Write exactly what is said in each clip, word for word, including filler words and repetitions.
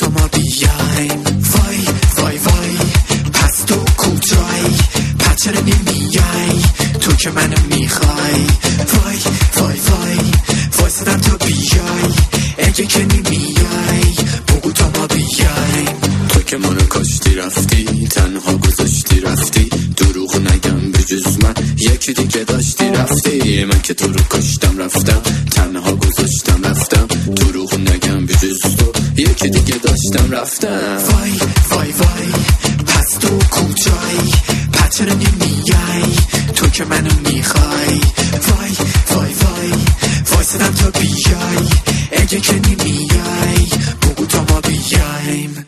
تو ما بیایم. وای وای وای پس تو کجایی؟ پس چرا نمیای تو که منو میخوای؟ وای وای وای وایسادم تو بیای، اگه که نمیای بگو تا ما بیایم. تو که منو کشتی رفتی، تنها گذاشتی رفتی، دروغ نگم بجز من یکی دیگه داشتی رفتی. من که تو رو کشتم رفتم، تنها گذاشتم رفتم، دروغ نگم بجز تو یکی دیگه داشتم رفتم. وای وای وای پس تو کجایی؟ پس چرا نمیای تو که منو میخوای؟ وای وای وای وایسادم تو بیای، اگه که نمیای بگو تا ما بیایم.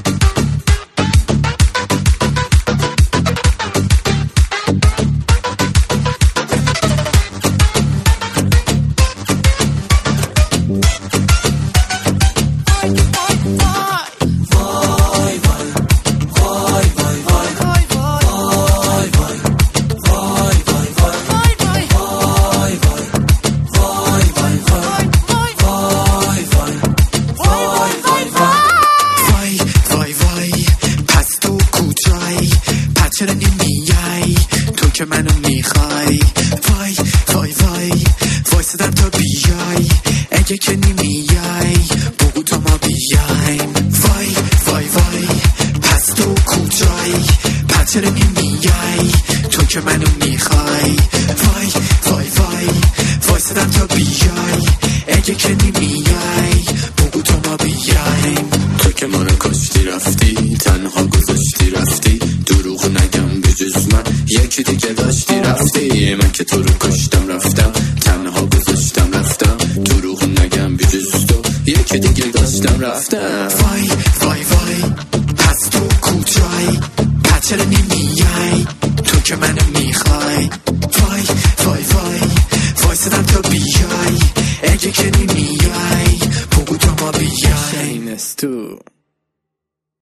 چرا نمیای تو که منو میخوای؟ وای وای وای وایسادم تا بیای، اگه که نمیای بگو تا ما بیایم. وای وای وای پس تو کجایی؟ پس چرا نمیای تو که منو میخوای؟ وای وای وای وایسادم تا بیای، اگه که نمیای بگو تا ما بیایم. تو که منو کشتی رفتی، تنها گذاشتی رفتی، دروغ نگم بجز من یکی دیگه داشتی رفتی. من که تو رو کشتم رفتم، تنها گذاشتم رفتم، دروغ نگم بجز تو یکی دیگه داشتم رفتم. وای وای وای پس تو کجایی؟ پس چرا نمیای تو که منو میخوای؟ وای وای وای وایسادم تا بیای، اگه که نمیای بگو تا ما بیایم. تو